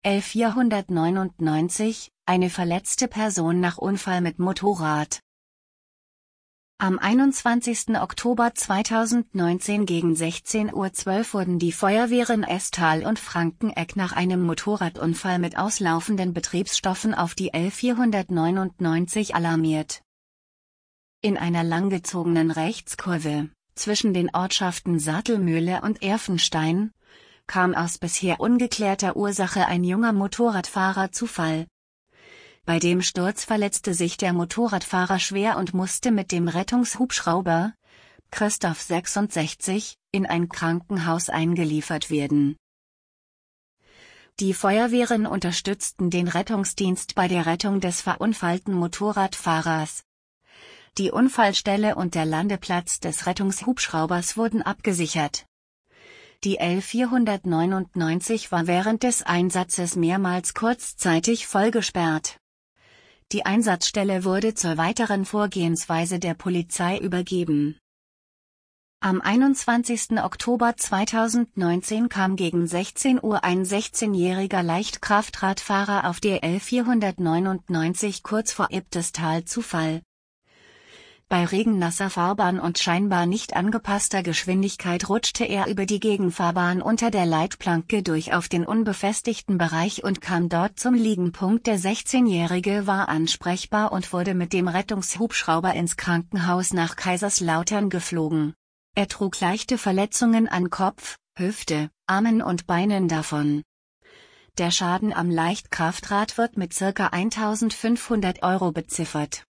L499, eine verletzte Person nach Unfall mit Motorrad. Am 21. Oktober 2019 gegen 16:12 Uhr wurden die Feuerwehren Esthal und Frankenegg nach einem Motorradunfall mit auslaufenden Betriebsstoffen auf die L499 alarmiert. In einer langgezogenen Rechtskurve, zwischen den Ortschaften Sattelmühle und Erfenstein, kam aus bisher ungeklärter Ursache ein junger Motorradfahrer zu Fall. Bei dem Sturz verletzte sich der Motorradfahrer schwer und musste mit dem Rettungshubschrauber, Christoph 66, in ein Krankenhaus eingeliefert werden. Die Feuerwehren unterstützten den Rettungsdienst bei der Rettung des verunfallten Motorradfahrers. Die Unfallstelle und der Landeplatz des Rettungshubschraubers wurden abgesichert. Die L499 war während des Einsatzes mehrmals kurzzeitig vollgesperrt. Die Einsatzstelle wurde zur weiteren Vorgehensweise der Polizei übergeben. Am 21. Oktober 2019 kam gegen 16 Uhr ein 16-jähriger Leichtkraftradfahrer auf der L499 kurz vor Ibdestal zu Fall. Bei regennasser Fahrbahn und scheinbar nicht angepasster Geschwindigkeit rutschte er über die Gegenfahrbahn unter der Leitplanke durch auf den unbefestigten Bereich und kam dort zum Liegenpunkt. Der 16-Jährige war ansprechbar und wurde mit dem Rettungshubschrauber ins Krankenhaus nach Kaiserslautern geflogen. Er trug leichte Verletzungen an Kopf, Hüfte, Armen und Beinen davon. Der Schaden am Leichtkraftrad wird mit ca. 1.500 € beziffert.